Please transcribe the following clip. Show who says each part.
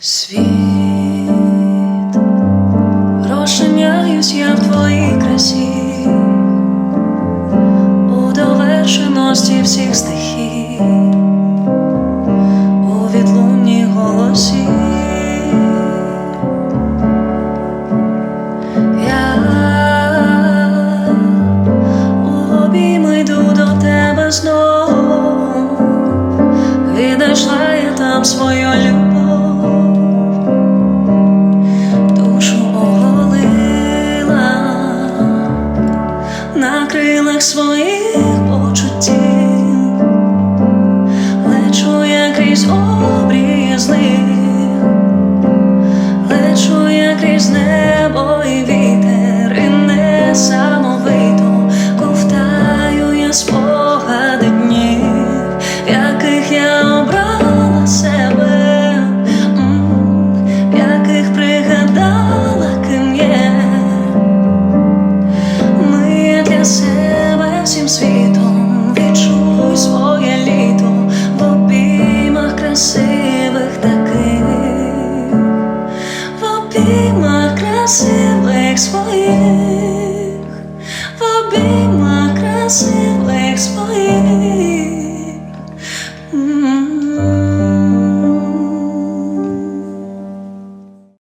Speaker 1: Світ, розчиняюсь я в твоїй красі, у довершеності всіх стихій, у відлунні голосі. Я у обійми йду до тебе знов, віднайшла я там свою любов. На крилах своїх почуттів лечу я крізь обрії злих, лечу я крізь небо і вітер, і несамовито ковтаю я спогади днів, в яких я обрала себе, в яких пригадала, ким є. Себе всім світом відчуй своє літо в обіймах красивих таких, в обіймах красивих своїх, в обіймах красивих своїх.